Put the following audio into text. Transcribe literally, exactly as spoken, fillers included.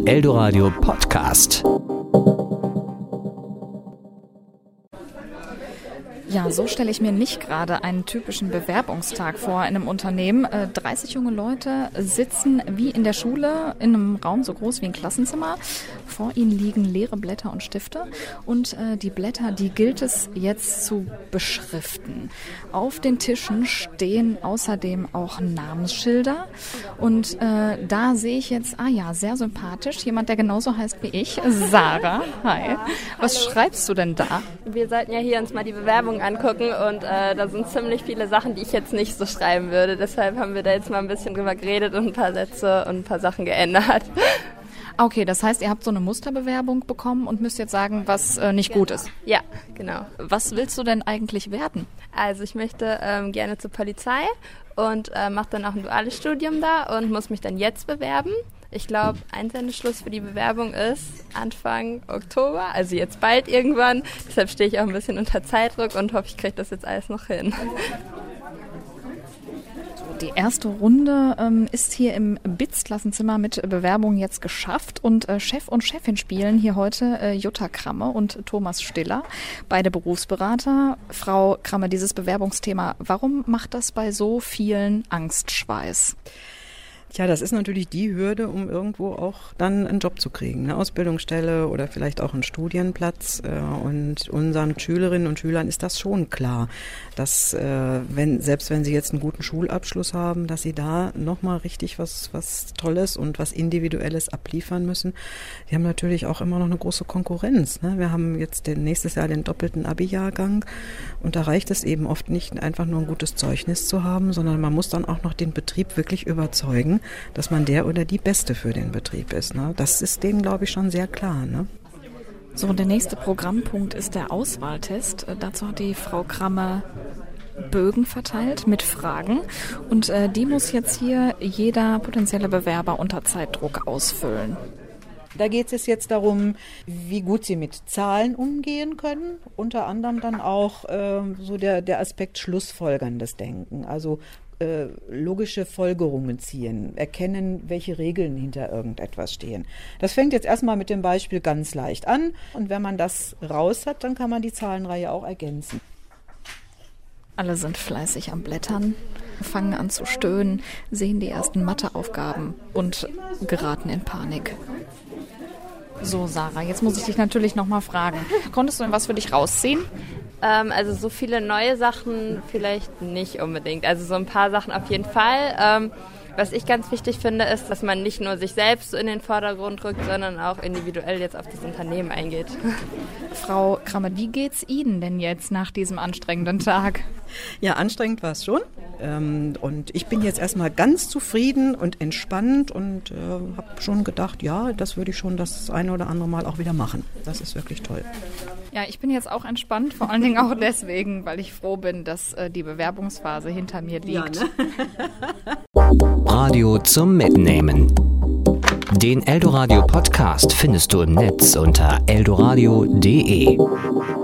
Eldoradio Podcast. Ja, so stelle ich mir nicht gerade einen typischen Bewerbungstag vor in einem Unternehmen. Äh, dreißig junge Leute sitzen wie in der Schule in einem Raum so groß wie ein Klassenzimmer. Vor ihnen liegen leere Blätter und Stifte und äh, die Blätter, die gilt es jetzt zu beschriften. Auf den Tischen stehen außerdem auch Namensschilder und äh, da sehe ich jetzt, ah ja, sehr sympathisch, jemand, der genauso heißt wie ich, Sarah. Hi. Was schreibst du denn da? Wir sollten ja hier uns mal die Bewerbung angucken und äh, da sind ziemlich viele Sachen, die ich jetzt nicht so schreiben würde. Deshalb haben wir da jetzt mal ein bisschen drüber geredet und ein paar Sätze und ein paar Sachen geändert. Okay, das heißt, ihr habt so eine Musterbewerbung bekommen und müsst jetzt sagen, was äh, nicht gut ist. Ja, genau. Was willst du denn eigentlich werden? Also ich möchte ähm, gerne zur Polizei und äh, mache dann auch ein duales Studium da und muss mich dann jetzt bewerben. Ich glaube, Einsendeschluss für die Bewerbung ist Anfang Oktober, also jetzt bald irgendwann. Deshalb stehe ich auch ein bisschen unter Zeitdruck und hoffe, ich kriege das jetzt alles noch hin. Die erste Runde ähm, ist hier im B I Z-Klassenzimmer mit Bewerbung jetzt geschafft und äh, Chef und Chefin spielen hier heute äh, Jutta Kramme und Thomas Stiller, beide Berufsberater. Frau Kramme, dieses Bewerbungsthema, warum macht das bei so vielen Angstschweiß? Tja, das ist natürlich die Hürde, um irgendwo auch dann einen Job zu kriegen, eine Ausbildungsstelle oder vielleicht auch einen Studienplatz. Und unseren Schülerinnen und Schülern ist das schon klar, dass wenn selbst wenn sie jetzt einen guten Schulabschluss haben, dass sie da nochmal richtig was was Tolles und was Individuelles abliefern müssen. Die haben natürlich auch immer noch eine große Konkurrenz. Ne? Wir haben jetzt den, nächstes Jahr den doppelten Abi-Jahrgang und da reicht es eben oft nicht, einfach nur ein gutes Zeugnis zu haben, sondern man muss dann auch noch den Betrieb wirklich überzeugen, dass man der oder die Beste für den Betrieb ist. Ne? Das ist denen, glaube ich, schon sehr klar. Ne? So, und der nächste Programmpunkt ist der Auswahltest. Dazu hat die Frau Kramme Bögen verteilt mit Fragen und äh, die muss jetzt hier jeder potenzielle Bewerber unter Zeitdruck ausfüllen. Da geht es jetzt darum, wie gut Sie mit Zahlen umgehen können. Unter anderem dann auch äh, so der, der Aspekt schlussfolgerndes Denken. Also äh, logische Folgerungen ziehen, erkennen, welche Regeln hinter irgendetwas stehen. Das fängt jetzt erstmal mit dem Beispiel ganz leicht an. Und wenn man das raus hat, dann kann man die Zahlenreihe auch ergänzen. Alle sind fleißig am Blättern, fangen an zu stöhnen, sehen die ersten Matheaufgaben und geraten in Panik. So, Sarah, jetzt muss ich dich natürlich nochmal fragen. Konntest du denn was für dich rausziehen? Ähm, also so viele neue Sachen vielleicht nicht unbedingt. Also so ein paar Sachen auf jeden Fall. Ähm, was ich ganz wichtig finde, ist, dass man nicht nur sich selbst in den Vordergrund rückt, sondern auch individuell jetzt auf das Unternehmen eingeht. Frau Kramme, wie geht's Ihnen denn jetzt nach diesem anstrengenden Tag? Ja, anstrengend war es schon. Ähm, und ich bin jetzt erstmal ganz zufrieden und entspannt und äh, habe schon gedacht, ja, das würde ich schon das eine oder andere Mal auch wieder machen. Das ist wirklich toll. Ja, ich bin jetzt auch entspannt, vor allen Dingen auch deswegen, weil ich froh bin, dass äh, die Bewerbungsphase hinter mir liegt. Ja, ne? Radio zum Mitnehmen. Den Eldoradio Podcast findest du im Netz unter eldoradio punkt de.